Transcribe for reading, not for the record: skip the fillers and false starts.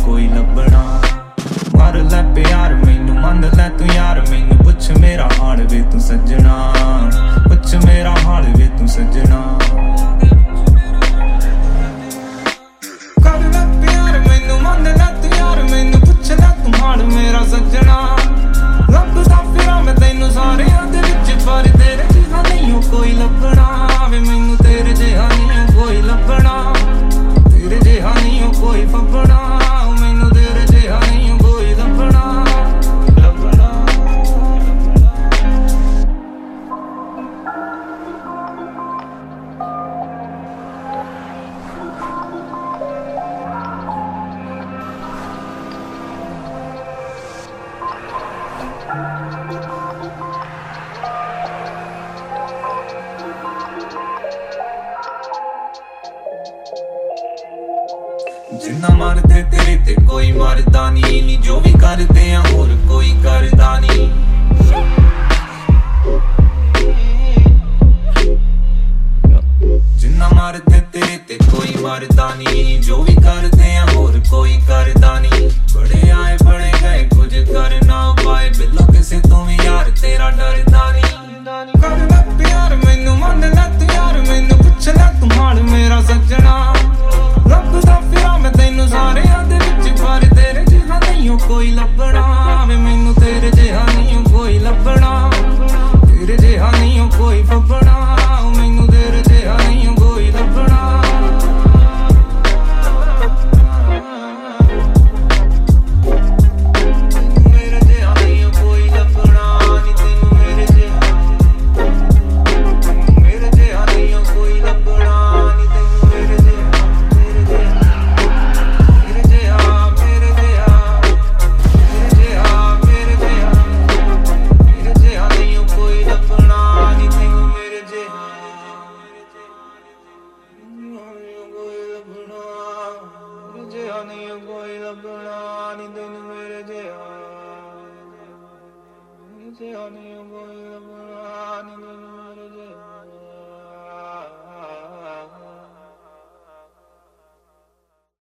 कोई लभना। मार लै प्यार मैनू मन लै तू यार मैनू पुछ मेरा हाल वे तू सजना, पुछ मेरा हाल वे तू सजना। कर लै प्यार मैनू मन लै तू यार मैनू पुछ लै तू हाल मेरा सजना। लभदा फिरां मैं तैनू सारियां दे विच पर तेरे जिहा नहीं हो कोई लभना वे मैनू तेरे जिहा नहीं हो कोई लभना, तेरे जिहा नहीं हो कोई फब्बना, मैनू तेरे जिहा नहीं हो कोई लभना लभना। जिन्ना मारदे तेरे ते कोई मारदा नी, जो भी करदे आ होर कोई करदा नी। जिन्ना मारदे तेरे ते कोई मारदा नी, जो भी करदे आ होर कोई करदा नी। बड़े आए बड़े गए कुछ कर ना पाए, बिल्लो किसे तो भी यार तेरा डरदा नी। कर लै प्यार मैनू मन लै तू यार मैनू पुछ लै तू हाल मेरा सजना।